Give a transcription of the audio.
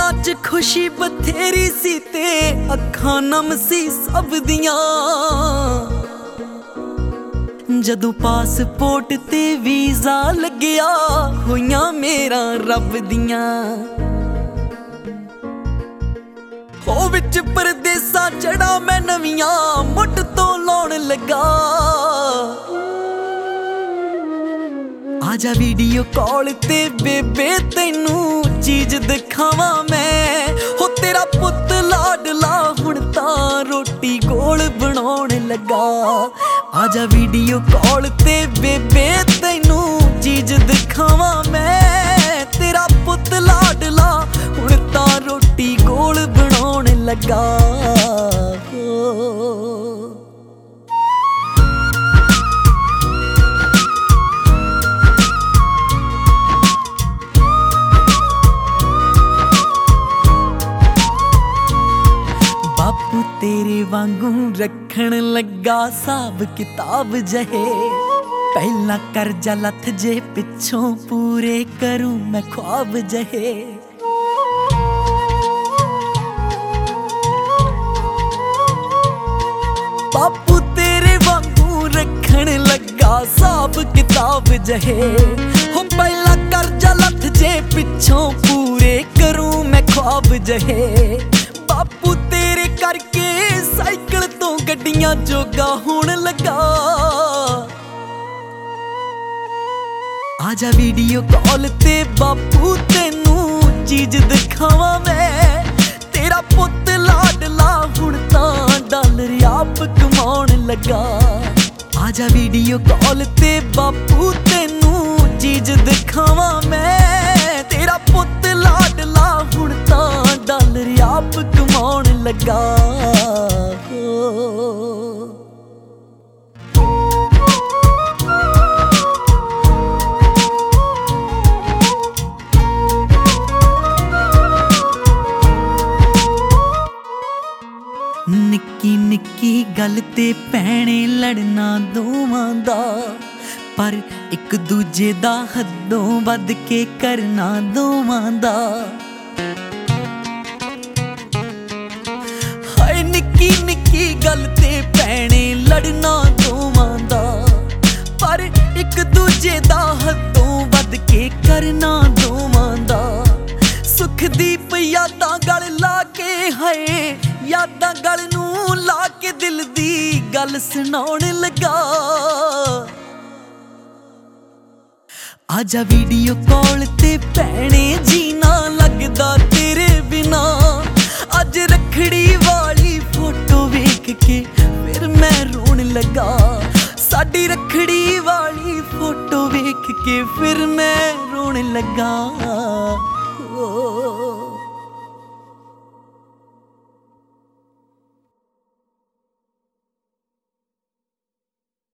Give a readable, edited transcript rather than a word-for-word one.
ਦਿਲਾਂ 'ਚ खुशी बथेरी सी ते अखां नम सी सब दियां। जदों पासपोर्ट ते वीज़ा लग्या होइयां मेरा रब दियां। ओ विच परदेसां चढ़ा मैं नवियां मुट तो लाउण लगा। आजा वीडियो कॉल ते बेबे तैनू चीज दिखावां मैं। हो तेरा पुत लाडला हुण तां रोटी गोल बनाउण लगा। आजा वीडियो कॉल ते बेबे तैनू चीज दिखावां मैं। तेरा पुत लाडला हुण तां रोटी गोल बनाउण लगा। बापू तेरे वांगू रखण लगा हिसाब किताब जहे। पहला करजा लथ जे पिछों पूरे करूं मैं ख्वाब जहे। बापू तेरे वांगू रखण लगा हिसाब किताब जहे। हो पहला करजा लथ जे पिछों पूरे करूं मैं ख्वाब जहे। बापू तेरे करके साइकिल तो गड्डियां जोगा होण लगा। आजा वीडियो कॉल ते बापू तेनू चीज दिखावां मैं। तेरा पुत लाडला हुण तां डॉलर आप कमाउण लगा। आजा वीडियो कॉल ते बापू तेनू चीज दिखावां मैं। तेरा पुत लाडला हुण तां डॉलर आप कमाउण लगा। निक्की निक्की गल ते भैणे लड़ना दोवां दा। पर एक दूजे दा हदों वध के करना दोवां दा। हाय निक्की निक्की गल ते भैणे लड़ना दोवां दा। पर एक दूजे दा हदों वध के करना दोवां दा। सुखदीप यादां गल ला के हाय यादां गल नूं ला के दिल दी गल सुनाउण लगा। आजा वीडियो कॉल ते भैणे जीना लगदा तेरे बिना। अज रखड़ी वाली फोटो वेख के फिर मैं रोण लगा। साडी रखड़ी वाली फोटो वेख के फिर मैं रोण लगा।